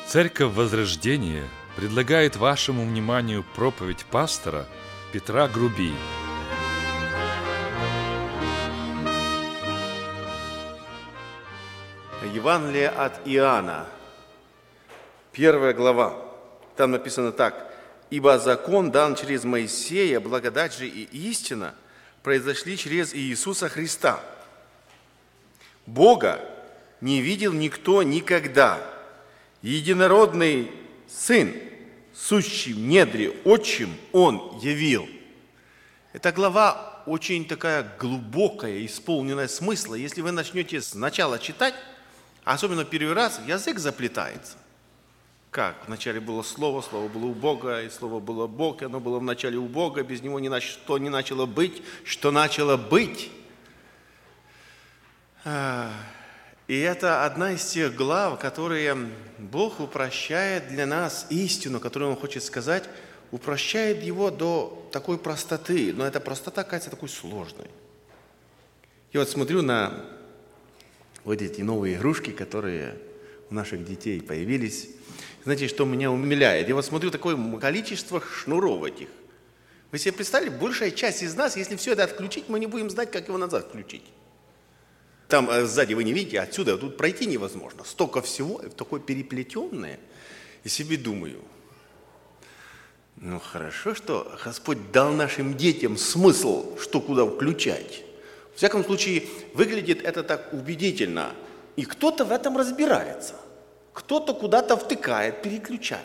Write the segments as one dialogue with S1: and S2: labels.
S1: Церковь Возрождения предлагает вашему вниманию проповедь пастора Петра Груби.
S2: Евангелие от Иоанна, 1 глава. Там написано так: «Ибо закон дан через Моисея, благодать же и истина произошли через Иисуса Христа. Бога не видел никто никогда. Единородный Сын, сущий в недре отчим, Он явил». Эта глава очень такая глубокая, исполненная смысла. Если вы начнете сначала читать, особенно первый раз, язык заплетается. Как? Вначале было Слово, Слово было у Бога, и Слово было Бог, и оно было вначале у Бога, без Него что не начало быть, что начало быть. И это одна из тех глав, которые Бог упрощает для нас истину, которую Он хочет сказать, упрощает его до такой простоты, но эта простота кажется такой сложной. Я вот смотрю на вот эти новые игрушки, которые у наших детей появились. Знаете, что меня умиляет? Я вот смотрю такое количество шнуров этих. Вы себе представили, большая часть из нас, если все это отключить, мы не будем знать, как его назад включить. Там сзади вы не видите, отсюда тут пройти невозможно. Столько всего, такое переплетенное. И себе думаю, ну хорошо, что Господь дал нашим детям смысл, что куда включать. В всяком случае, выглядит это так убедительно. И кто-то в этом разбирается. Кто-то куда-то втыкает, переключает.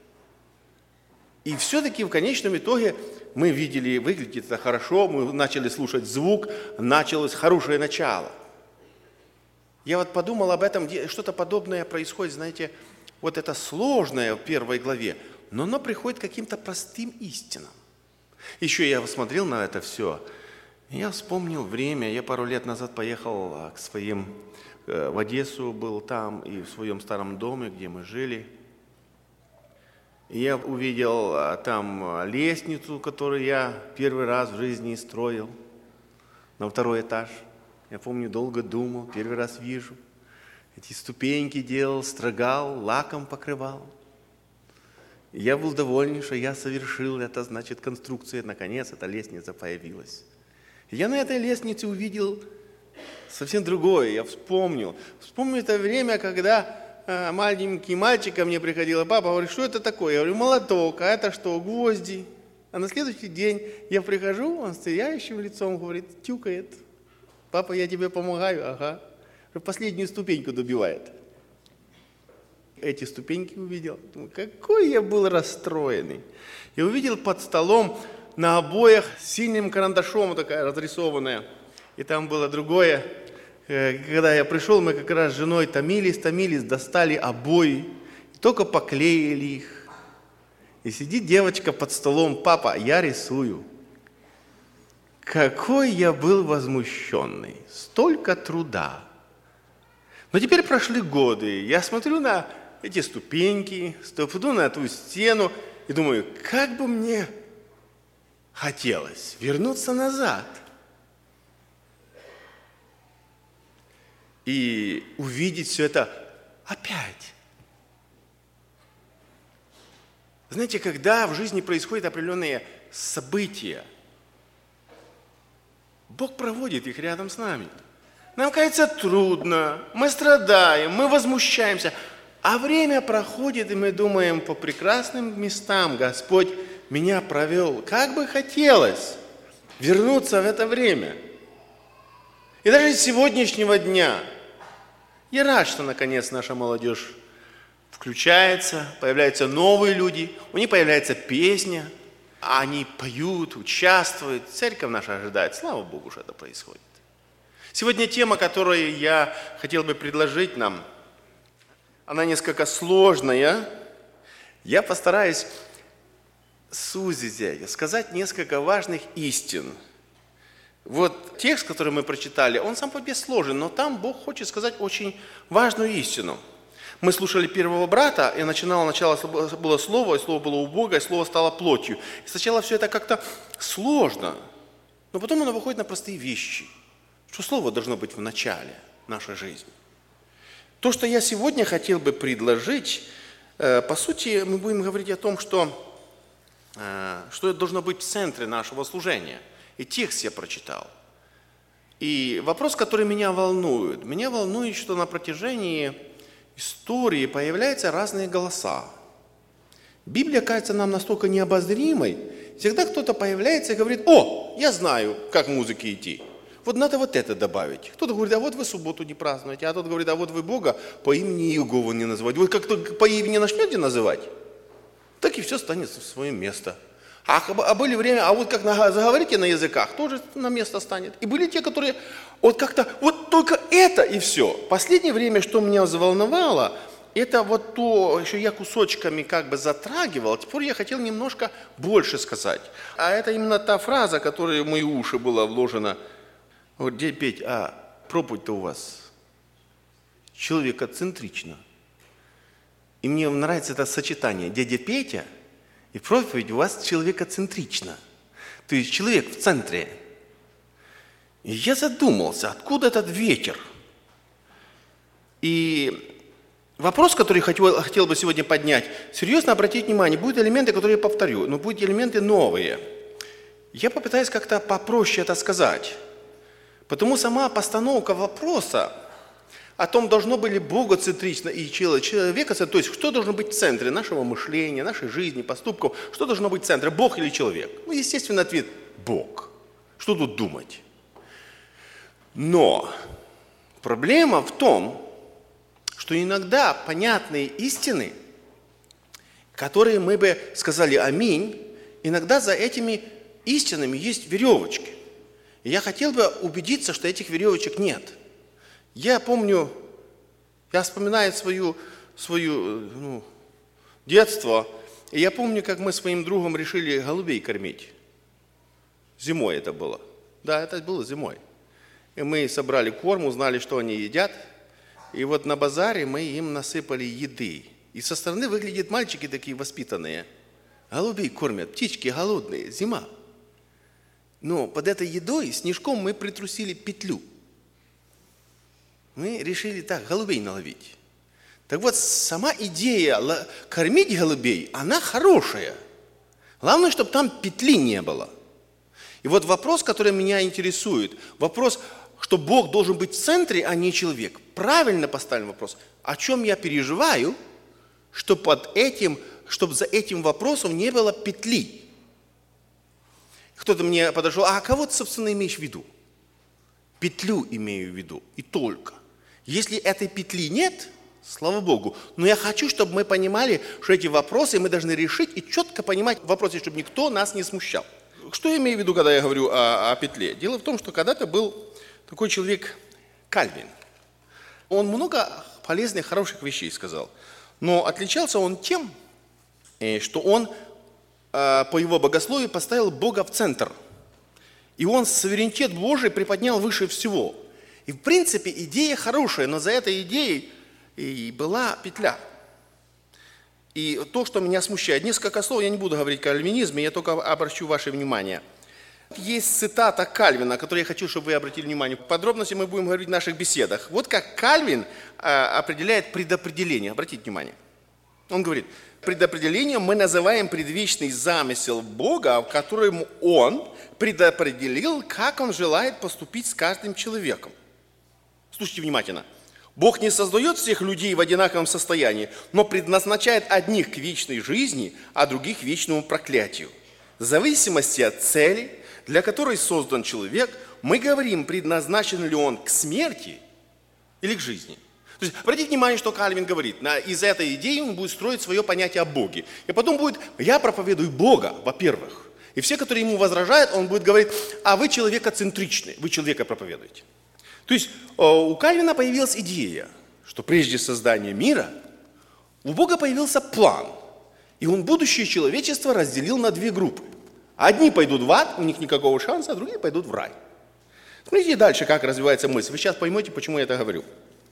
S2: И все-таки в конечном итоге мы видели, выглядит это хорошо, мы начали слушать звук, началось хорошее начало. Я вот подумал об этом, что-то подобное происходит, знаете, вот это сложное в первой главе, но оно приходит к каким-то простым истинам. Еще я смотрел на это все, и я вспомнил время, я пару лет назад поехал к своим, в Одессу был там, и в своем старом доме, где мы жили. И я увидел там лестницу, которую я первый раз в жизни строил, на второй этаж. Я помню, долго думал, первый раз вижу. Эти ступеньки делал, строгал, лаком покрывал. И я был доволен, что я совершил это, значит, конструкция, наконец, эта лестница появилась. И я на этой лестнице увидел совсем другое, я вспомнил. Вспомнил это время, когда маленький мальчик ко мне приходил, и папа говорит, что это такое? Я говорю, молоток, а это что, гвозди? А на следующий день я прихожу, он с сияющим лицом говорит, тюкает. Папа, я тебе помогаю, ага. Последнюю ступеньку добивает. Эти ступеньки увидел. Думаю, какой я был расстроенный. Я увидел под столом на обоях синим карандашом такая разрисованная. И там было другое. Когда я пришел, мы как раз с женой томились, достали обои. Только поклеили их. И сидит девочка под столом, папа, я рисую. Какой я был возмущенный, столько труда. Но теперь прошли годы, я смотрю на эти ступеньки, смотрю на эту стену и думаю, как бы мне хотелось вернуться назад и увидеть все это опять. Знаете, когда в жизни происходят определенные события, Бог проводит их рядом с нами. Нам кажется трудно, мы страдаем, мы возмущаемся, а время проходит, и мы думаем, по прекрасным местам Господь меня провел. Как бы хотелось вернуться в это время. И даже с сегодняшнего дня я рад, что наконец наша молодежь включается, появляются новые люди, у них появляется песня, они поют, участвуют, церковь наша ожидает. Слава Богу, что это происходит. Сегодня тема, которую я хотел бы предложить нам, она несколько сложная. Я постараюсь сузить, сказать несколько важных истин. Вот текст, который мы прочитали, он сам по себе сложен, но там Бог хочет сказать очень важную истину. Мы слушали первого брата, и начало было Слово, и Слово было у Бога, и Слово стало плотью. И сначала все это как-то сложно, но потом оно выходит на простые вещи, что Слово должно быть в начале нашей жизни. То, что я сегодня хотел бы предложить, По сути, мы будем говорить о том, что должно быть в центре нашего служения. И текст я прочитал. И вопрос, который меня волнует, что на протяжении истории появляются разные голоса. Библия кажется нам настолько необозримой, всегда кто-то появляется и говорит: «О, я знаю, как в музыке идти. Вот надо вот это добавить». Кто-то говорит: «А вот вы субботу не празднуете», а тот говорит: «А вот вы Бога по имени Иеговы не называете». Вы как-то по имени начнете называть, так и все станет в свое место. А были время, а вот как заговорите на языках, тоже на место станет. И были те, которые вот как-то, вот только это и все. Последнее время, что меня заволновало, это вот то, еще я кусочками как бы затрагивал, теперь я хотел немножко больше сказать. А это именно та фраза, которая в мои уши была вложена. Вот, дядя Петь, а проповедь-то у вас человекоцентрична. И мне нравится это сочетание. Дядя Петя и проповедь у вас человекоцентрична. То есть человек в центре. И я задумался, откуда этот ветер. И вопрос, который хотел бы сегодня поднять, серьезно обратить внимание, будут элементы, которые я повторю, но будут элементы новые. Я попытаюсь как-то попроще это сказать. Потому сама постановка вопроса о том, должно быть ли богоцентрично и человекоцентрично, то есть что должно быть в центре нашего мышления, нашей жизни, поступков, что должно быть в центре, Бог или человек? Ну, естественно, ответ – Бог. Что тут думать? Но проблема в том, что иногда понятные истины, которые мы бы сказали «Аминь», иногда за этими истинами есть веревочки. И я хотел бы убедиться, что этих веревочек нет. Я помню, я вспоминаю свое детство, и я помню, как мы с своим другом решили голубей кормить. Зимой это было. Да, это было зимой. И мы собрали корм, узнали, что они едят. И вот на базаре мы им насыпали еды. И со стороны выглядят мальчики такие воспитанные. Голубей кормят, птички голодные, зима. Но под этой едой снежком мы притрусили петлю. Мы решили так, голубей наловить. Так вот, сама идея кормить голубей, она хорошая. Главное, чтобы там петли не было. И вот вопрос, который меня интересует, вопрос, что Бог должен быть в центре, а не человек. Правильно поставлен вопрос, о чем я переживаю, чтобы за этим вопросом не было петли. Кто-то мне подошел: а кого ты, собственно, имеешь в виду? Петлю имею в виду, и только. Если этой петли нет, слава Богу, но я хочу, чтобы мы понимали, что эти вопросы мы должны решить и четко понимать в вопросе, чтобы никто нас не смущал. Что я имею в виду, когда я говорю о петле? Дело в том, что когда-то был такой человек Кальвин. Он много полезных, хороших вещей сказал, но отличался он тем, что он по его богословию поставил Бога в центр. И он суверенитет Божий приподнял выше всего. И в принципе идея хорошая, но за этой идеей и была петля. И то, что меня смущает, несколько слов, я не буду говорить о кальвинизме, я только обращу ваше внимание. Есть цитата Кальвина, которую я хочу, чтобы вы обратили внимание. Подробности мы будем говорить в наших беседах. Вот как Кальвин определяет предопределение. Обратите внимание. Он говорит: предопределением мы называем предвечный замысел Бога, в котором Он предопределил, как Он желает поступить с каждым человеком. Слушайте внимательно. Бог не создает всех людей в одинаковом состоянии, но предназначает одних к вечной жизни, а других к вечному проклятию. В зависимости от цели, для которой создан человек, мы говорим, предназначен ли он к смерти или к жизни. То есть, обратите внимание, что Кальвин говорит. Из этой идеи он будет строить свое понятие о Боге. И потом будет: я проповедую Бога, во-первых. И все, которые ему возражают, он будет говорить: а вы человекоцентричны, вы человека проповедуете. То есть у Кальвина появилась идея, что прежде создания мира у Бога появился план. И он будущее человечество разделил на две группы. Одни пойдут в ад, у них никакого шанса, а другие пойдут в рай. Смотрите дальше, как развивается мысль. Вы сейчас поймете, почему я это говорю.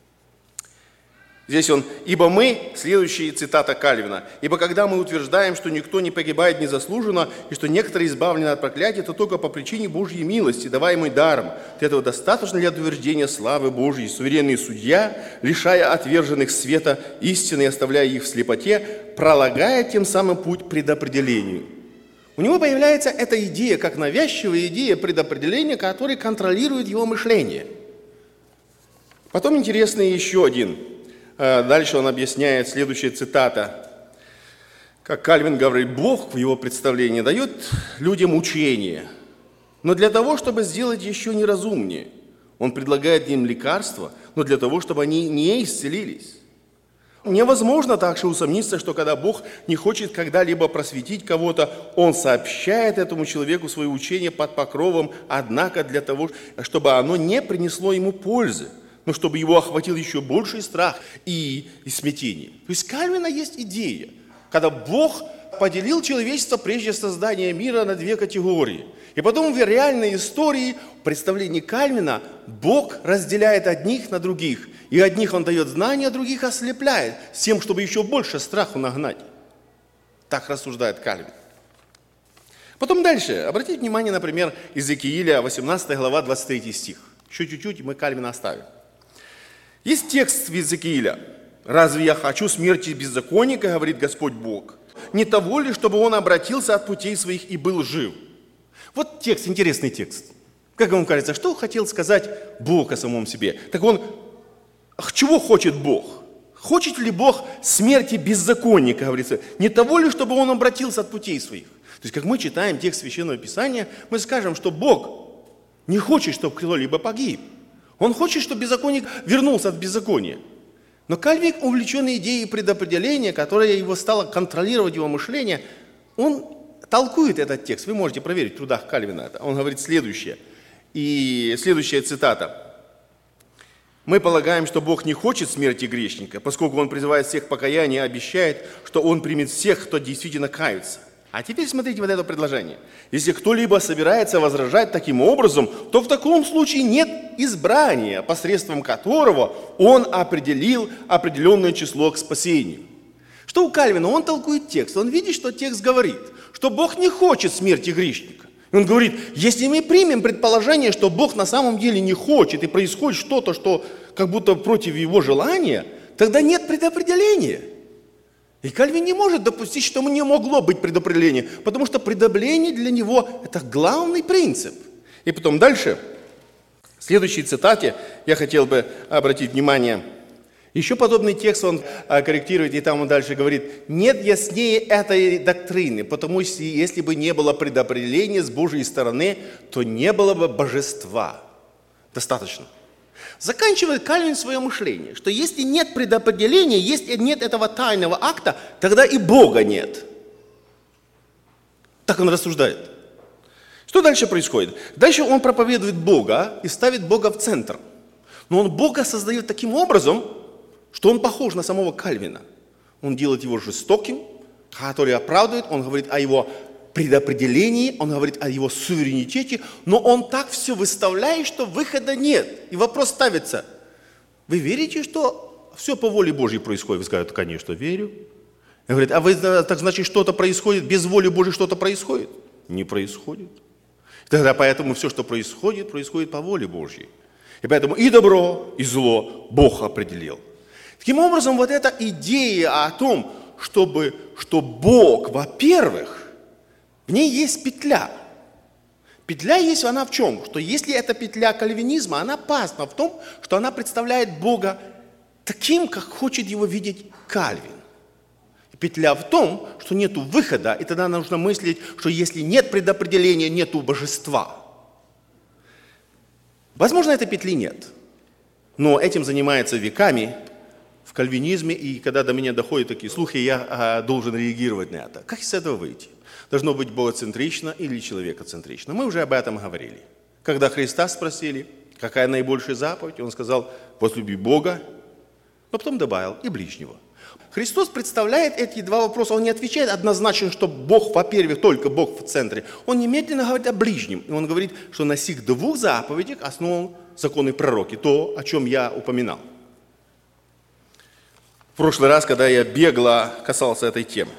S2: Здесь ибо мы, следующая цитата Кальвина, ибо когда мы утверждаем, что никто не погибает незаслуженно, и что некоторые избавлены от проклятия, то только по причине Божьей милости, даваемой даром. Этого достаточно для утверждения славы Божьей. Суверенный судья, лишая отверженных света истины и оставляя их в слепоте, пролагая тем самым путь к предопределению. У него появляется эта идея, как навязчивая идея предопределения, которая контролирует его мышление. Потом интересный еще один. Дальше он объясняет, следующая цитата. Как Кальвин говорит, Бог в его представлении дает людям учение, но для того, чтобы сделать еще неразумнее. Он предлагает им лекарства, но для того, чтобы они не исцелились. Невозможно также усомниться, что когда Бог не хочет когда-либо просветить кого-то, Он сообщает этому человеку свое учение под покровом, однако для того, чтобы оно не принесло ему пользы, но чтобы его охватил еще больший страх и смятение. То есть Кальвина есть идея, когда Бог поделил человечество прежде создания мира на две категории. И потом в реальной истории, в представлении Кальвина, Бог разделяет одних на других. И одних Он дает знания, а других ослепляет, с тем, чтобы еще больше страху нагнать. Так рассуждает Кальвин. Потом дальше. Обратите внимание, например, Иезекииля, 18 глава, 23 стих. Еще чуть-чуть, и мы Кальвина оставим. Есть текст в Иезекииля. «Разве я хочу смерти беззаконника, говорит Господь Бог? Не того ли, чтобы он обратился от путей своих и был жив?» Вот текст, интересный текст. Как вам кажется, что хотел сказать Бог о самом себе? Так он, чего хочет Бог? Хочет ли Бог смерти беззаконника, говорится? Не того ли, чтобы он обратился от путей своих? То есть, как мы читаем текст Священного Писания, мы скажем, что Бог не хочет, чтобы кто-либо погиб. Он хочет, чтобы беззаконник вернулся от беззакония. Но Кальвин, увлеченный идеей предопределения, которая его стала контролировать его мышление, он толкует этот текст. Вы можете проверить в трудах Кальвина это. Он говорит следующее. И следующая цитата. «Мы полагаем, что Бог не хочет смерти грешника, поскольку Он призывает всех к покаянию и обещает, что Он примет всех, кто действительно каются». А теперь смотрите вот это предложение. Если кто-либо собирается возражать таким образом, то в таком случае нет избрания, посредством которого он определил определенное число к спасению. Что у Кальвина? Он толкует текст. Он видит, что текст говорит, что Бог не хочет смерти грешника. И он говорит, если мы примем предположение, что Бог на самом деле не хочет, и происходит что-то, что как будто против его желания, тогда нет предопределения. И Кальвин не может допустить, что не могло быть предопределение, потому что предопределение для него – это главный принцип. И потом дальше, в следующей цитате, я хотел бы обратить внимание, еще подобный текст он корректирует, и там он дальше говорит, нет яснее этой доктрины, потому что если бы не было предопределения с Божьей стороны, то не было бы божества. Достаточно. Заканчивает Кальвин свое мышление, что если нет предопределения, если нет этого тайного акта, тогда и Бога нет. Так он рассуждает. Что дальше происходит? Дальше он проповедует Бога и ставит Бога в центр. Но он Бога создает таким образом, что он похож на самого Кальвина. Он делает его жестоким, который оправдывает, он говорит о его предопределении, он говорит о его суверенитете, но он так все выставляет, что выхода нет. И вопрос ставится, вы верите, что все по воле Божьей происходит? Вы скажете, конечно, верю. Он говорит, а вы, так значит, что-то происходит, без воли Божьей что-то происходит? Не происходит. Тогда поэтому все, что происходит, происходит по воле Божьей. И поэтому и добро, и зло Бог определил. Таким образом, вот эта идея о том, что Бог, во-первых, в ней есть петля. Петля есть она в чем? Что если это петля кальвинизма, она опасна в том, что она представляет Бога таким, как хочет его видеть Кальвин. Петля в том, что нету выхода, и тогда нужно мыслить, что если нет предопределения, нету божества. Возможно, этой петли нет, но этим занимается веками в кальвинизме, и когда до меня доходят такие слухи, я должен реагировать на это. Как из этого выйти? Должно быть богоцентрично или человекоцентрично. Мы уже об этом говорили. Когда Христа спросили, какая наибольшая заповедь, Он сказал, возлюби Бога, но потом добавил и ближнего. Христос представляет эти два вопроса, Он не отвечает однозначно, что Бог, во-первых, только Бог в центре. Он немедленно говорит о ближнем. И Он говорит, что на сих двух заповедях основан законы пророки, то, о чем я упоминал. В прошлый раз, когда я бегло касался этой темы.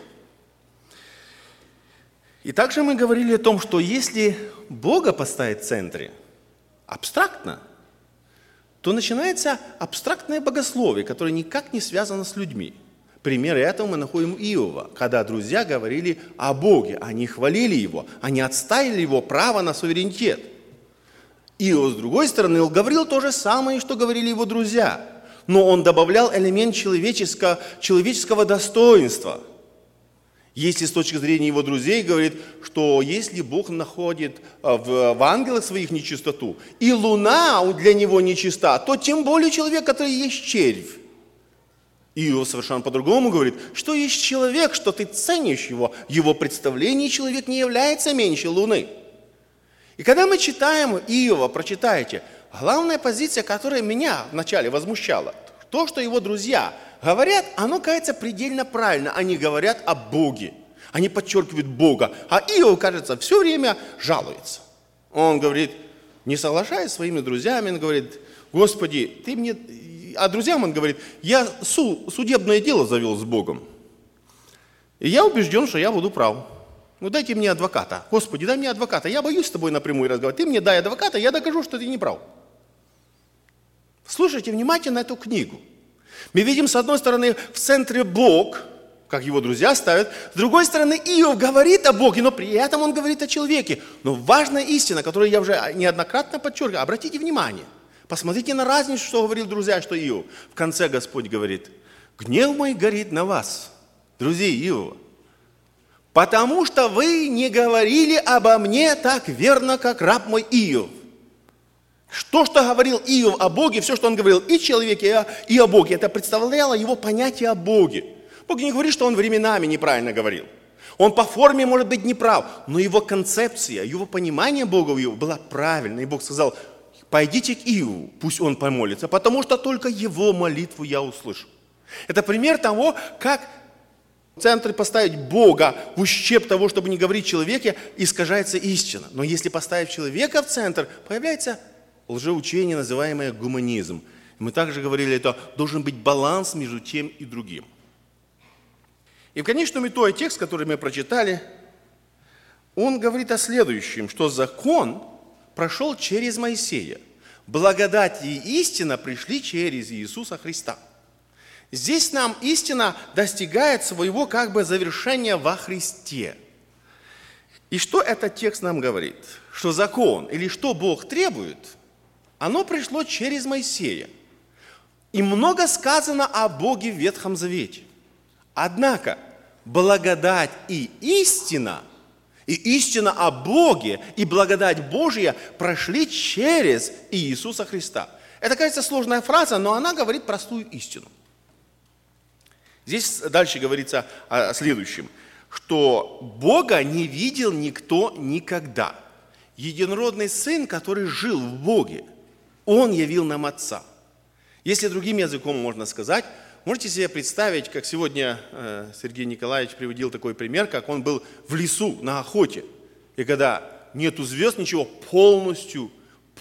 S2: И также мы говорили о том, что если Бога поставить в центре абстрактно, то начинается абстрактное богословие, которое никак не связано с людьми. Пример этого мы находим у Иова, когда друзья говорили о Боге, они хвалили Его, они отстаивали Его право на суверенитет. Иов, с другой стороны, говорил то же самое, что говорили его друзья, но он добавлял элемент человеческого достоинства. Если с точки зрения его друзей говорит, что если Бог находит в ангелах своих нечистоту, и луна для него нечиста, то тем более человек, который есть червь. Иов совершенно по-другому говорит, что есть человек, что ты ценишь его, в его представлении человек не является меньше луны. И когда мы читаем Иова, прочитайте, главная позиция, которая меня вначале возмущала, то, что его друзья говорят, оно кажется предельно правильно. Они говорят о Боге, они подчеркивают Бога. А Иов, кажется, все время жалуется. Он говорит, не соглашаясь с своими друзьями, он говорит, Господи, ты мне... А друзьям он говорит, я судебное дело завел с Богом. И я убежден, что я буду прав. Ну дайте мне адвоката. Господи, дай мне адвоката. Я боюсь с тобой напрямую разговаривать. Ты мне дай адвоката, я докажу, что ты не прав. Слушайте внимательно эту книгу. Мы видим, с одной стороны, в центре Бог, как его друзья ставят. С другой стороны, Иов говорит о Боге, но при этом он говорит о человеке. Но важная истина, которую я уже неоднократно подчеркиваю, обратите внимание. Посмотрите на разницу, что говорил друзья, что Иов. В конце Господь говорит, гнев мой горит на вас, друзья Иова. Потому что вы не говорили обо мне так верно, как раб мой Иов. Что говорил Иов о Боге, все, что он говорил и о человеке, и о Боге, это представляло его понятие о Боге. Бог не говорит, что он временами неправильно говорил. Он по форме может быть неправ, но его концепция, его понимание Бога была правильной. И Бог сказал, пойдите к Иову, пусть он помолится, потому что только его молитву я услышу. Это пример того, как в центр поставить Бога в ущерб того, чтобы не говорить человеке, искажается истина. Но если поставить человека в центр, появляется лжеучение, называемое гуманизм. Мы также говорили, это должен быть баланс между тем и другим. И в конечном итоге текст, который мы прочитали, он говорит о следующем, что закон прошел через Моисея. Благодать и истина пришли через Иисуса Христа. Здесь нам истина достигает своего завершения во Христе. И что этот текст нам говорит? Что закон или что Бог требует, оно пришло через Моисея. И много сказано о Боге в Ветхом Завете. Однако благодать и истина о Боге, и благодать Божья прошли через Иисуса Христа. Это, кажется, сложная фраза, но она говорит простую истину. Здесь дальше говорится о следующем, что Бога не видел никто никогда. Единородный Сын, который жил в Боге, Он явил нам Отца. Если другим языком можно сказать, можете себе представить, как сегодня Сергей Николаевич приводил такой пример, как он был в лесу на охоте, и когда нету звезд, ничего, полностью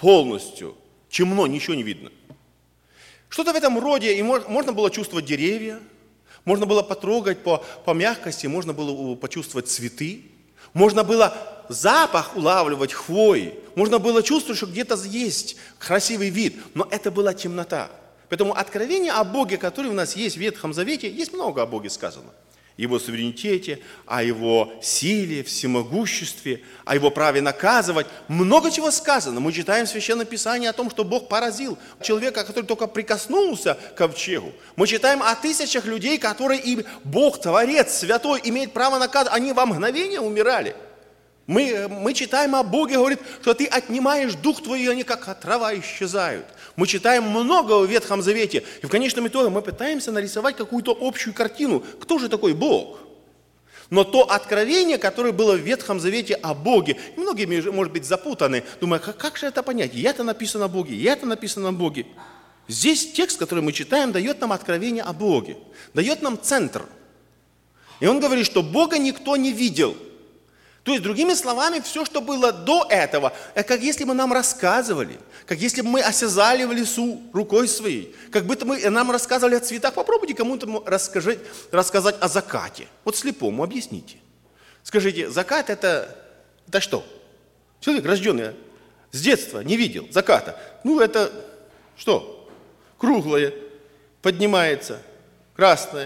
S2: темно, ничего не видно. Что-то в этом роде, и можно было чувствовать деревья, можно было потрогать по мягкости, можно было почувствовать цветы, можно было запах улавливать хвои, можно было чувствовать, что где-то есть красивый вид, но это была темнота. Поэтому откровение о Боге, которое у нас есть в Ветхом Завете, есть много о Боге сказано. О Его суверенитете, о Его силе, всемогуществе, о Его праве наказывать. Много чего сказано. Мы читаем в Священном Писании о том, что Бог поразил человека, который только прикоснулся к ковчегу. Мы читаем о тысячах людей, которые и Бог, Творец, Святой, имеет право наказывать. Они во мгновение умирали. Мы читаем о Боге, говорит, что ты отнимаешь дух твой, и они как трава исчезают. Мы читаем много в Ветхом Завете, и в конечном итоге мы пытаемся нарисовать какую-то общую картину. Кто же такой Бог? Но то откровение, которое было в Ветхом Завете о Боге, многие, может быть, запутаны, думая, как же это понять? И это написано о Боге, и это написано о Боге. Здесь текст, который мы читаем, дает нам откровение о Боге, дает нам центр. И он говорит, что Бога никто не видел. То есть, другими словами, все, что было до этого, это как если бы нам рассказывали, как если бы мы осязали в лесу рукой своей, как будто нам рассказывали о цветах. Попробуйте кому-то рассказать о закате. Вот слепому объясните. Скажите, закат это что? Человек, рожденный с детства, не видел заката. Ну, это что? Круглое, поднимается, красное,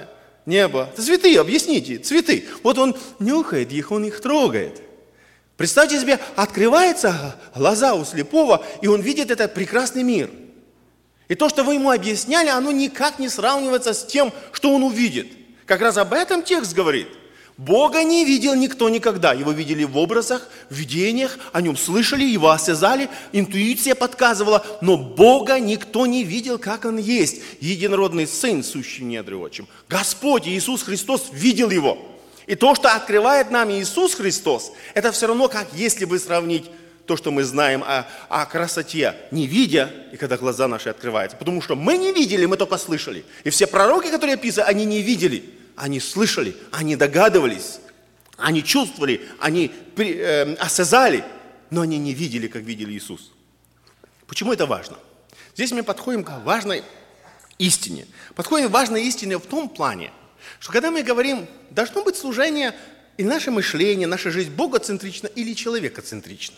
S2: Небо. Это цветы, объясните, цветы. Вот он нюхает их, он их трогает. Представьте себе, открываются глаза у слепого, и он видит этот прекрасный мир. И то, что вы ему объясняли, оно никак не сравнивается с тем, что он увидит. Как раз об этом текст говорит. Бога не видел никто никогда. Его видели в образах, в видениях, о нем слышали, его осязали, интуиция подсказывала, но Бога никто не видел, как он есть. Единородный Сын, сущий в недре отчим. Господь Иисус Христос видел его. И то, что открывает нам Иисус Христос, это все равно, как если бы сравнить то, что мы знаем о красоте, не видя, и когда глаза наши открываются. Потому что мы не видели, мы только слышали. И все пророки, которые описаны, они не видели. Они слышали, они догадывались, они чувствовали, они осязали, но они не видели, как видел Иисус. Почему это важно? Здесь мы подходим к важной истине. Подходим к важной истине в том плане, что когда мы говорим, должно быть служение и наше мышление, наша жизнь богоцентрична или человекоцентрична.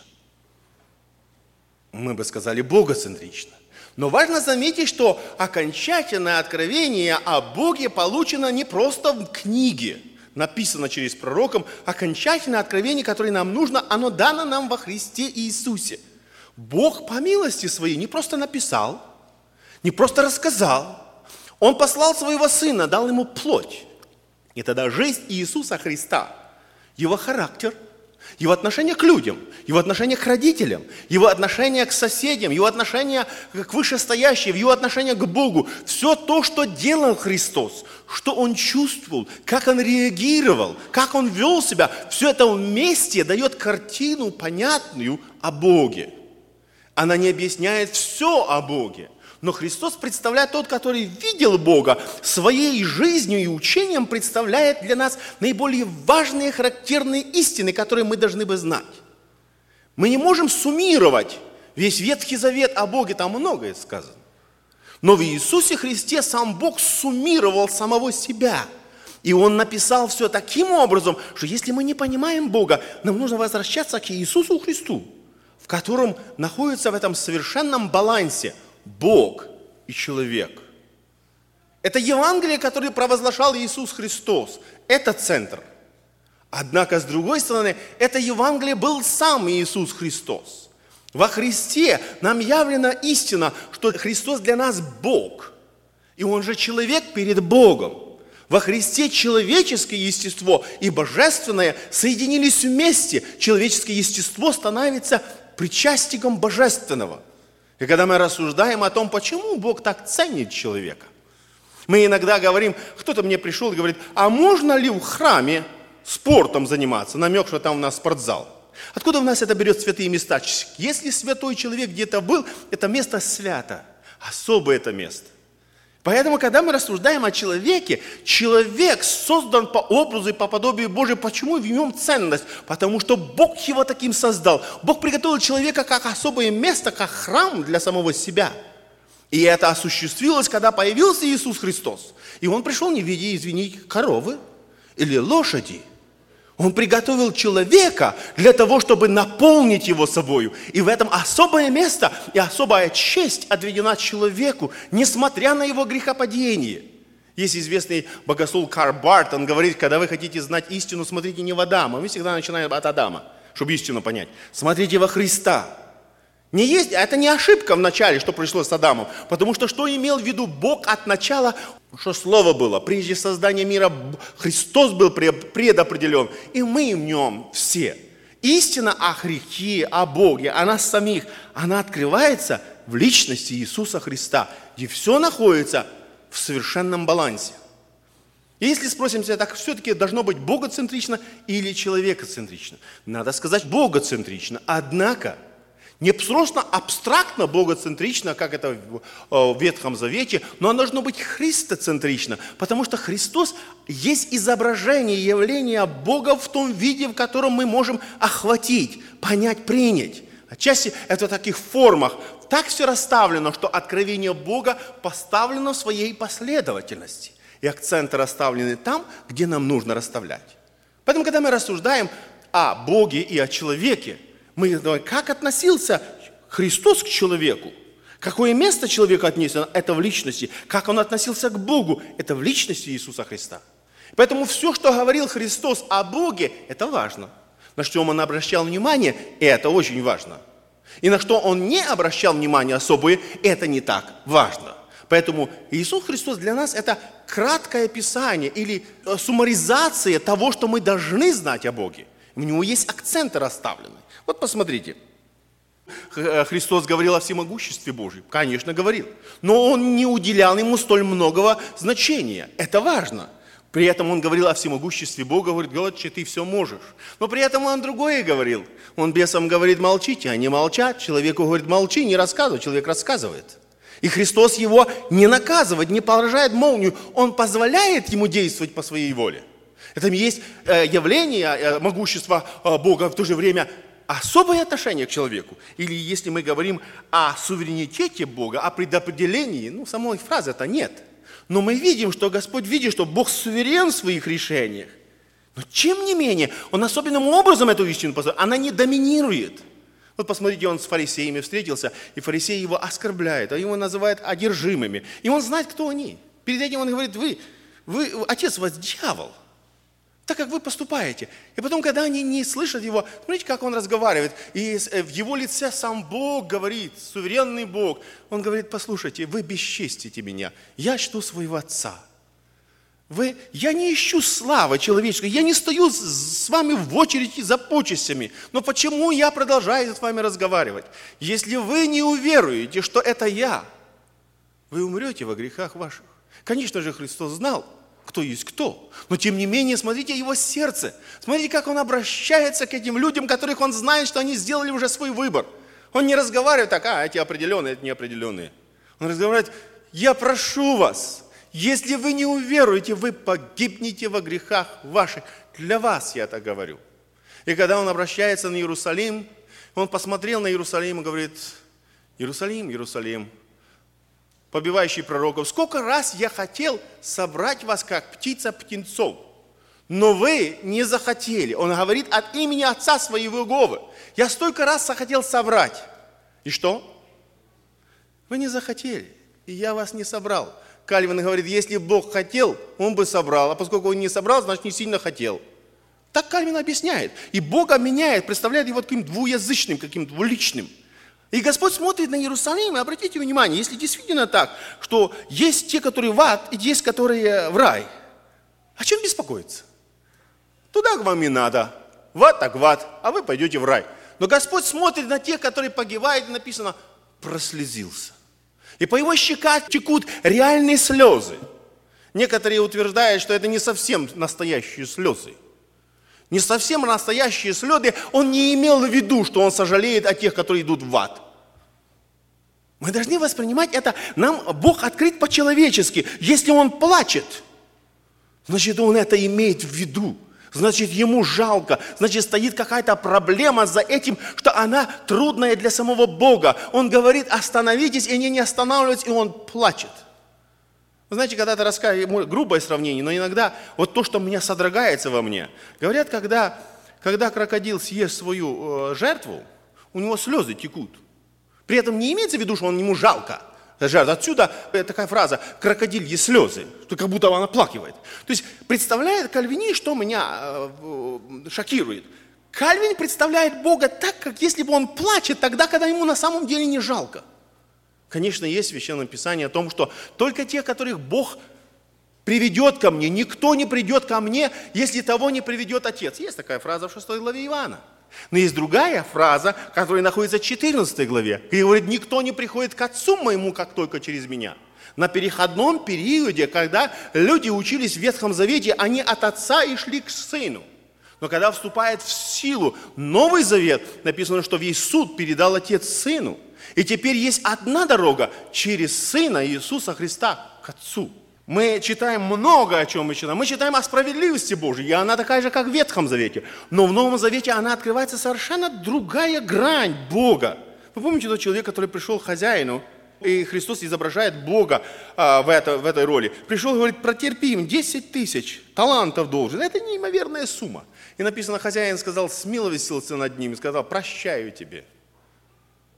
S2: Мы бы сказали богоцентрично. Но важно заметить, что окончательное откровение о Боге получено не просто в книге, написано через пророком. Окончательное откровение, которое нам нужно, оно дано нам во Христе Иисусе. Бог по милости своей не просто написал, не просто рассказал. Он послал своего Сына, дал ему плоть. И тогда жизнь Иисуса Христа, его характер, его отношение к людям, его отношение к родителям, его отношение к соседям, его отношение к вышестоящим, его отношение к Богу. Все то, что делал Христос, что Он чувствовал, как Он реагировал, как Он вел себя, все это вместе дает картину понятную о Боге. Она не объясняет все о Боге. Но Христос представляет тот, который видел Бога, своей жизнью и учением представляет для нас наиболее важные характерные истины, которые мы должны бы знать. Мы не можем суммировать весь Ветхий Завет о Боге, там многое сказано. Но в Иисусе Христе сам Бог суммировал самого себя. И Он написал все таким образом, что если мы не понимаем Бога, нам нужно возвращаться к Иисусу Христу, в котором находится в этом совершенном балансе Бог и человек. Это Евангелие, которое провозглашал Иисус Христос. Это центр. Однако, с другой стороны, это Евангелие был сам Иисус Христос. Во Христе нам явлена истина, что Христос для нас Бог. И Он же человек перед Богом. Во Христе человеческое естество и божественное соединились вместе. Человеческое естество становится причастником божественного. И когда мы рассуждаем о том, почему Бог так ценит человека, мы иногда говорим, кто-то мне пришел и говорит, а можно ли в храме спортом заниматься? Намек, что там у нас спортзал. Откуда у нас это берет святые места? Если святой человек где-то был, это место свято, особое это место. Поэтому, когда мы рассуждаем о человеке, человек создан по образу и по подобию Божию. Почему в нем ценность? Потому что Бог его таким создал. Бог приготовил человека как особое место, как храм для самого себя. И это осуществилось, когда появился Иисус Христос. И Он пришел не в виде, извините, коровы или лошади. Он приготовил человека для того, чтобы наполнить его собою. И в этом особое место и особая честь отведена человеку, несмотря на его грехопадение. Есть известный богослов Карл Барth, он говорит, когда вы хотите знать истину, смотрите не в Адама. Мы всегда начинаем от Адама, чтобы истину понять. Смотрите во Христа. Это не ошибка в начале, что пришло с Адамом. Потому что имел в виду Бог от начала, что слово было. Прежде создания мира Христос был предопределен, и мы в нем все. Истина о грехе, о Боге, о нас самих, она открывается в личности Иисуса Христа, где все находится в совершенном балансе. И если спросим себя, так все-таки должно быть богоцентрично или человекоцентрично? Надо сказать богоцентрично. Однако, не просто абстрактно богоцентрично, как это в Ветхом Завете, но оно должно быть христоцентрично, потому что Христос есть изображение, явление Бога в том виде, в котором мы можем охватить, понять, принять. Отчасти это в таких формах. Так все расставлено, что откровение Бога поставлено в своей последовательности. И акценты расставлены там, где нам нужно расставлять. Поэтому, когда мы рассуждаем о Боге и о человеке, мы говорим, как относился Христос к человеку? Какое место человеку отнесено? Это в личности. Как он относился к Богу? Это в личности Иисуса Христа. Поэтому все, что говорил Христос о Боге, это важно. На что Он обращал внимание, это очень важно. И на что Он не обращал внимания особое, это не так важно. Поэтому Иисус Христос для нас это краткое описание или суммаризация того, что мы должны знать о Боге. У него есть акценты расставлены. Вот посмотрите. Христос говорил о всемогуществе Божьем. Конечно, говорил. Но Он не уделял ему столь многого значения. Это важно. При этом Он говорил о всемогуществе Бога, говорит, Господи, Ты все можешь. Но при этом Он другое говорил. Он бесам говорит, молчите, они молчат. Человеку говорит, молчи, не рассказывай. Человек рассказывает. И Христос его не наказывает, не поражает молнию. Он позволяет ему действовать по своей воле. Это есть явление могущества Бога, в то же время особое отношение к человеку. Или если мы говорим о суверенитете Бога, о предопределении, самой фразы это нет. Но мы видим, что Господь видит, что Бог суверен в своих решениях. Но тем не менее, Он особенным образом эту истину познает. Она не доминирует. Вот посмотрите, Он с фарисеями встретился, и фарисеи его оскорбляют, а его называют одержимыми. И он знает, кто они. Перед этим он говорит, вы отец вас дьявол, так как вы поступаете. И потом, когда они не слышат его, смотрите, как он разговаривает. И в его лице сам Бог говорит, суверенный Бог. Он говорит, послушайте, вы бесчестите меня, я чту своего отца. Я не ищу славы человеческой, я не стою с вами в очереди за почестями. Но почему я продолжаю с вами разговаривать? Если вы не уверуете, что это я, вы умрете во грехах ваших. Конечно же, Христос знал, кто есть кто. Но тем не менее, смотрите его сердце. Смотрите, как он обращается к этим людям, которых он знает, что они сделали уже свой выбор. Он не разговаривает так, эти определенные, эти неопределенные. Он разговаривает, я прошу вас, если вы не уверуете, вы погибнете во грехах ваших. Для вас я это говорю. И когда он обращается на Иерусалим, он посмотрел на Иерусалим и говорит, Иерусалим, Иерусалим, побивающий пророков, сколько раз я хотел собрать вас, как птица птенцов, но вы не захотели. Он говорит от имени Отца Своего Иеговы. Я столько раз захотел собрать. И что? Вы не захотели, и я вас не собрал. Кальвин говорит, если Бог хотел, Он бы собрал, а поскольку Он не собрал, значит не сильно хотел. Так Кальвин объясняет. И Бога меняет, представляет его таким двуязычным, каким-то двуличным. И Господь смотрит на Иерусалим, и обратите внимание, если действительно так, что есть те, которые в ад, и есть, которые в рай, о чем беспокоиться? Туда вам и надо, в ад так в ад, а вы пойдете в рай. Но Господь смотрит на тех, которые погибают, и написано, прослезился. И по его щекам текут реальные слезы. Некоторые утверждают, что это не совсем настоящие слезы. Не совсем настоящие слезы. Он не имел в виду, что он сожалеет о тех, которые идут в ад. Мы должны воспринимать это. Нам Бог открыт по-человечески. Если Он плачет, значит, Он это имеет в виду. Значит, ему жалко, значит, стоит какая-то проблема за этим, что она трудная для самого Бога. Он говорит, остановитесь, и они не останавливаются, и он плачет. Вы знаете, когда-то рассказываю, грубое сравнение, но иногда вот то, что меня содрогается во мне. Говорят, когда крокодил съест свою жертву, у него слезы текут. При этом не имеется в виду, что ему жалко. Отсюда такая фраза «крокодильи слезы», что как будто он оплакивает. То есть представляет кальвинист, что меня шокирует. Кальвин представляет Бога так, как если бы он плачет тогда, когда ему на самом деле не жалко. Конечно, есть в Священном Писании о том, что только те, которых Бог приведет ко мне, никто не придет ко мне, если того не приведет Отец. Есть такая фраза в 6 главе Иоанна. Но есть другая фраза, которая находится в 14 главе, где говорит, никто не приходит к Отцу моему, как только через меня. На переходном периоде, когда люди учились в Ветхом Завете, они от Отца и шли к Сыну. Но когда вступает в силу Новый Завет, написано, что весь суд передал Отец Сыну. И теперь есть одна дорога через Сына Иисуса Христа к Отцу. Мы читаем много о чем мы читаем. Мы читаем о справедливости Божьей, и она такая же, как в Ветхом Завете. Но в Новом Завете она открывается совершенно другая грань Бога. Вы помните тот человек, который пришел к хозяину, и Христос изображает Бога в этой роли. Пришел и говорит, протерпи им 10 тысяч талантов должен. Это неимоверная сумма. И написано, хозяин сказал, смилостивился над ним и сказал, прощаю тебе.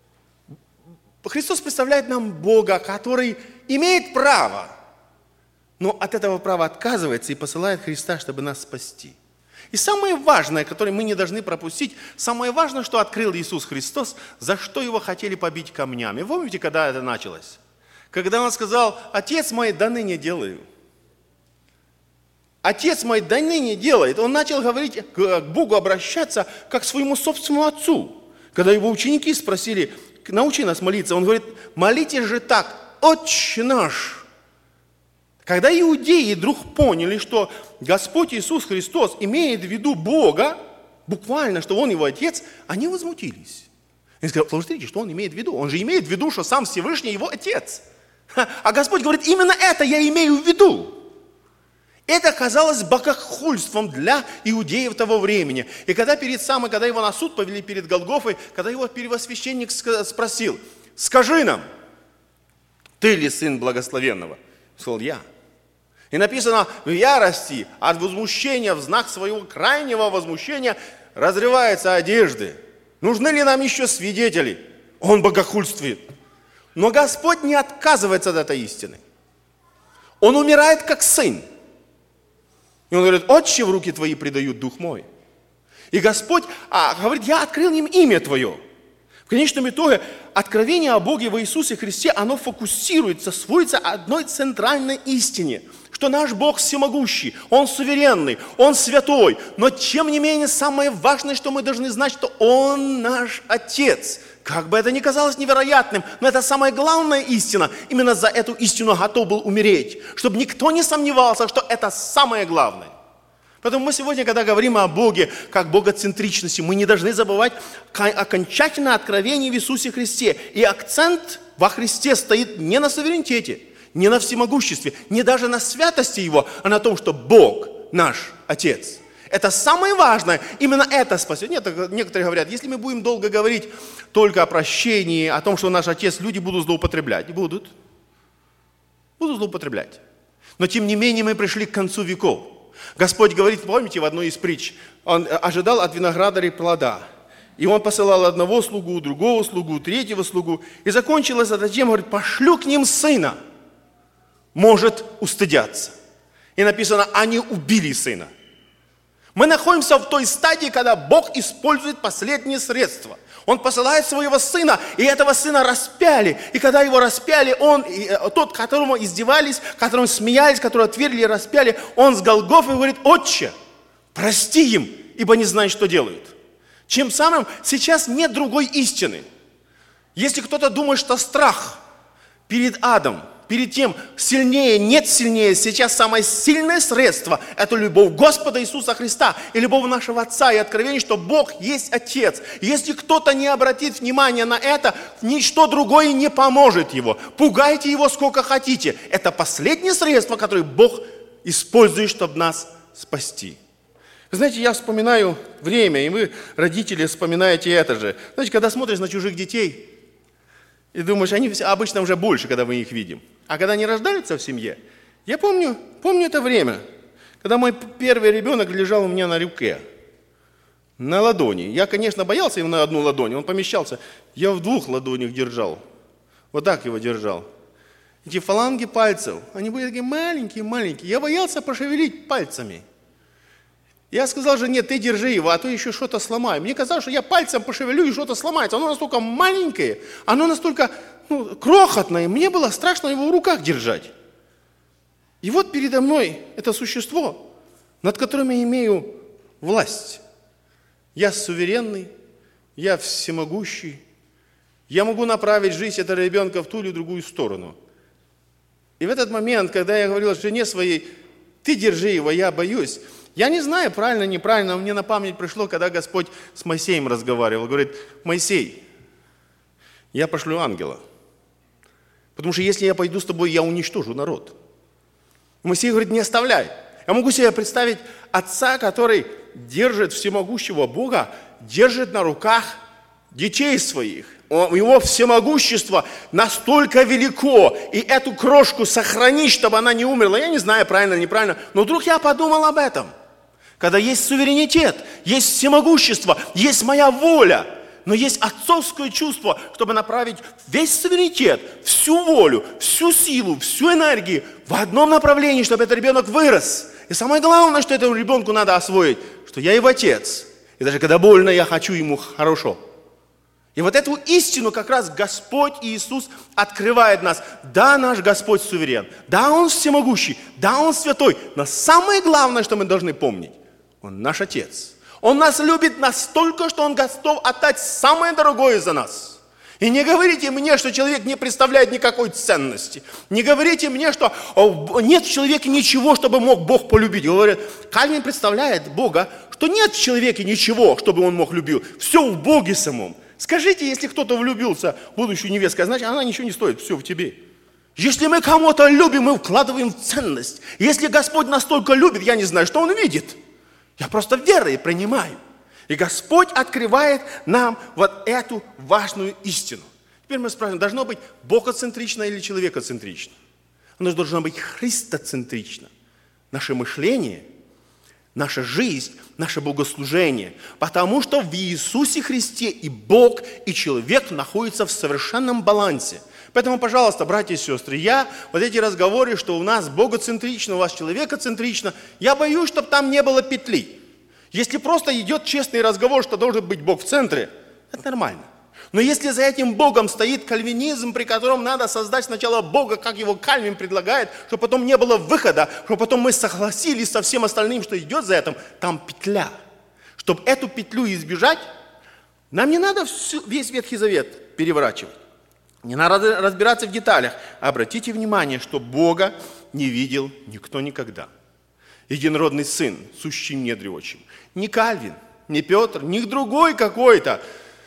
S2: Христос представляет нам Бога, который имеет право но от этого права отказывается и посылает Христа, чтобы нас спасти. И самое важное, которое мы не должны пропустить, самое важное, что открыл Иисус Христос, за что его хотели побить камнями. Помните, когда это началось? Когда он сказал: «Отец мой, до ныне делаю». Отец мой до ныне делает. Он начал говорить, к Богу обращаться, как к своему собственному отцу. Когда его ученики спросили: научи нас молиться, он говорит: молитесь же так: Отче наш. Когда иудеи вдруг поняли, что Господь Иисус Христос имеет в виду Бога, буквально, что Он его Отец, они возмутились. Они сказали: смотрите, что Он имеет в виду? Он же имеет в виду, что сам Всевышний его Отец. А Господь говорит: именно это я имею в виду. Это казалось богохульством для иудеев того времени. И когда когда его на суд повели перед Голгофой, когда его первосвященник спросил: скажи нам, ты ли сын благословенного? Он сказал: я. И написано: в ярости от возмущения, в знак своего крайнего возмущения, разрываются одежды. Нужны ли нам еще свидетели? Он богохульствует. Но Господь не отказывается от этой истины. Он умирает как сын. И он говорит: Отче, в руки твои предаю дух мой. И Господь говорит: я открыл им имя твое. В конечном итоге откровение о Боге во Иисусе Христе, оно фокусируется, сводится одной центральной истине, что наш Бог всемогущий, Он суверенный, Он святой, но тем не менее самое важное, что мы должны знать, что Он наш Отец. Как бы это ни казалось невероятным, но это самая главная истина. Именно за эту истину готов был умереть, чтобы никто не сомневался, что это самое главное. Поэтому мы сегодня, когда говорим о Боге, как богоцентричности, мы не должны забывать окончательное откровение в Иисусе Христе. И акцент во Христе стоит не на суверенитете, не на всемогуществе, не даже на святости Его, а на том, что Бог наш Отец. Это самое важное. Именно это спасет. Нет, некоторые говорят: если мы будем долго говорить только о прощении, о том, что наш Отец, люди будут злоупотреблять. Будут злоупотреблять. Но тем не менее мы пришли к концу веков. Господь говорит, помните, в одной из притч, Он ожидал от виноградаря плода. И Он посылал одного слугу, другого слугу, третьего слугу. И закончилось это тем, говорит: пошлю к ним сына. Может устыдятся. И написано: они убили сына. Мы находимся в той стадии, когда Бог использует последние средства. Он посылает своего сына, и этого сына распяли. И когда его распяли, тот, которому издевались, которому смеялись, которого отвергли и распяли, он с Голгофы говорит: Отче, прости им, ибо не знают, что делают. Чем самым сейчас нет другой истины. Если кто-то думает, что страх перед адом, перед тем, сильнее, нет сильнее, сейчас самое сильное средство – это любовь Господа Иисуса Христа и любовь нашего Отца и откровение, что Бог есть Отец. Если кто-то не обратит внимания на это, ничто другое не поможет его. Пугайте его сколько хотите. Это последнее средство, которое Бог использует, чтобы нас спасти. Вы знаете, я вспоминаю время, и вы, родители, вспоминаете это же. Знаете, когда смотришь на чужих детей, и думаешь, они обычно уже больше, когда мы их видим. А когда они рождаются в семье, я помню это время, когда мой первый ребенок лежал у меня на руке, на ладони. Я, конечно, боялся его на одну ладонь, он помещался. Я в 2 ладонях держал, вот так его держал. Эти фаланги пальцев, они были такие маленькие. Я боялся пошевелить пальцами. Я сказал жене: ты держи его, а то еще что-то сломаю. Мне казалось, что я пальцем пошевелю и что-то сломается. Оно настолько маленькое, оно настолько крохотное. Мне было страшно его в руках держать. И вот передо мной это существо, над которым я имею власть. Я суверенный, я всемогущий. Я могу направить жизнь этого ребенка в ту или другую сторону. И в этот момент, когда я говорил жене своей: ты держи его, я боюсь. Я не знаю, правильно, неправильно, мне на память пришло, когда Господь с Моисеем разговаривал. Говорит: Моисей, я пошлю ангела. Потому что если я пойду с тобой, я уничтожу народ. Моисей говорит: не оставляй. Я могу себе представить отца, который держит всемогущего Бога, держит на руках детей своих. Его всемогущество настолько велико, и эту крошку сохранить, чтобы она не умерла. Я не знаю, правильно или неправильно, но вдруг я подумал об этом. Когда есть суверенитет, есть всемогущество, есть моя воля. но есть отцовское чувство, чтобы направить весь суверенитет, всю волю, всю силу, всю энергию в одном направлении, чтобы этот ребенок вырос. И самое главное, что этому ребенку надо освоить, что я его отец. И даже когда больно, я хочу ему хорошо. И вот эту истину как раз Господь Иисус открывает нас. Да, наш Господь суверен, да, Он всемогущий, да, Он святой. Но самое главное, что мы должны помнить, Он наш Отец. Он нас любит настолько, что Он готов отдать самое дорогое за нас. И не говорите мне, что человек не представляет никакой ценности. Не говорите мне, что нет в человеке ничего, чтобы мог Бог полюбить. Говорят, Кальвин представляет Бога, что нет в человеке ничего, чтобы он мог любить. Все в Боге самом. Скажите, если кто-то влюбился в будущую невестку, значит, она ничего не стоит, все в тебе. Если мы кого-то любим, мы вкладываем ценность. Если Господь настолько любит, я не знаю, что Он видит. Я просто верой принимаю. И Господь открывает нам вот эту важную истину. Теперь мы спрашиваем, должно быть богоцентрично или человекоцентрично? Оно должно быть христоцентрично. Наше мышление, наша жизнь, наше богослужение. Потому что в Иисусе Христе и Бог, и человек находятся в совершенном балансе. Поэтому, пожалуйста, братья и сестры, вот эти разговоры, что у нас богоцентрично, у вас человекоцентрично, я боюсь, чтобы там не было петли. Если просто идет честный разговор, что должен быть Бог в центре, это нормально. Но если за этим Богом стоит кальвинизм, при котором надо создать сначала Бога, как его Кальвин предлагает, чтобы потом не было выхода, чтобы потом мы согласились со всем остальным, что идет за этим, там петля. Чтобы эту петлю избежать, нам не надо весь Ветхий Завет переворачивать. Не надо разбираться в деталях. Обратите внимание, что Бога не видел никто никогда. Единородный Сын, сущим недревочим. Ни Кальвин, ни Петр, ни другой какой-то.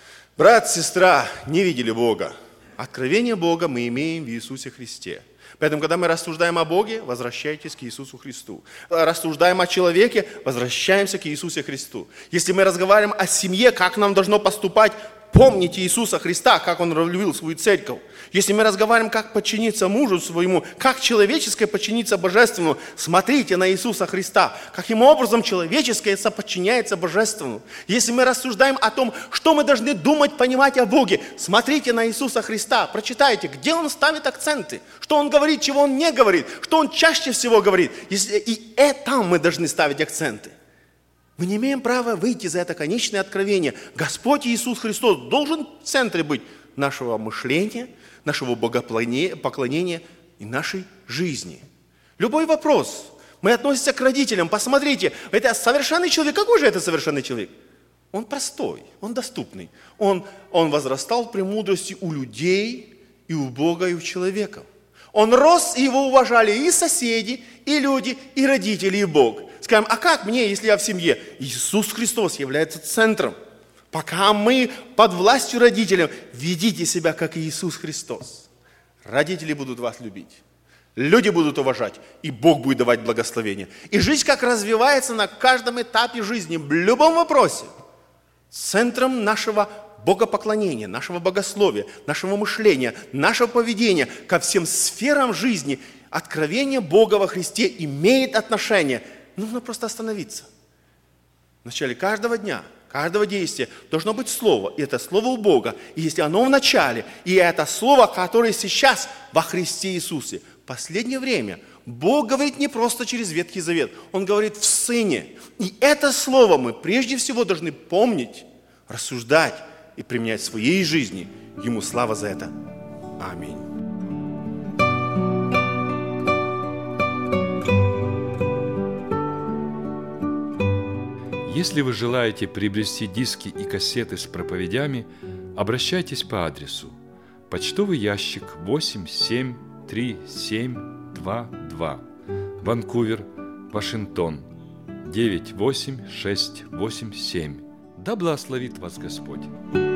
S2: Брат, сестра не видели Бога. Откровение Бога мы имеем в Иисусе Христе. Поэтому, когда мы рассуждаем о Боге, возвращайтесь к Иисусу Христу. Рассуждаем о человеке, возвращаемся к Иисусу Христу. Если мы разговариваем о семье, как нам должно поступать, помните Иисуса Христа, как Он любил свою церковь. Если мы разговариваем, как подчиниться мужу своему, как человеческое подчиниться божественному, смотрите на Иисуса Христа, каким образом человеческое соподчиняется божественному. Если мы рассуждаем о том, что мы должны думать, понимать о Боге, смотрите на Иисуса Христа, прочитайте, где Он ставит акценты, что Он говорит, чего Он не говорит, что Он чаще всего говорит. И там мы должны ставить акценты. Мы не имеем права выйти за это конечное откровение. Господь Иисус Христос должен в центре быть нашего мышления, нашего богопоклонения и нашей жизни. Любой вопрос. Мы относимся к родителям. Посмотрите, это совершенный человек. Какой же это совершенный человек? Он простой, он доступный. Он возрастал в премудрости у людей, и у Бога, и у человека. Он рос, и его уважали и соседи, и люди, и родители, и Бог. Скажем, а как мне, если я в семье? Иисус Христос является центром. Пока мы под властью родителей, ведите себя, как Иисус Христос. Родители будут вас любить, люди будут уважать, и Бог будет давать благословение. И жизнь как развивается на каждом этапе жизни, в любом вопросе. Центром нашего богопоклонения, нашего богословия, нашего мышления, нашего поведения ко всем сферам жизни, откровение Бога во Христе имеет отношение. Нужно просто остановиться. В начале каждого дня, каждого действия должно быть слово. И это слово у Бога. И если оно в начале, и это слово, которое сейчас во Христе Иисусе. В последнее время Бог говорит не просто через Ветхий Завет. Он говорит в Сыне. И это слово мы прежде всего должны помнить, рассуждать и применять в своей жизни. Ему слава за это. Аминь.
S1: Если вы желаете приобрести диски и кассеты с проповедями, обращайтесь по адресу: почтовый ящик 8737222, Ванкувер, Вашингтон 98687. Да благословит вас Господь!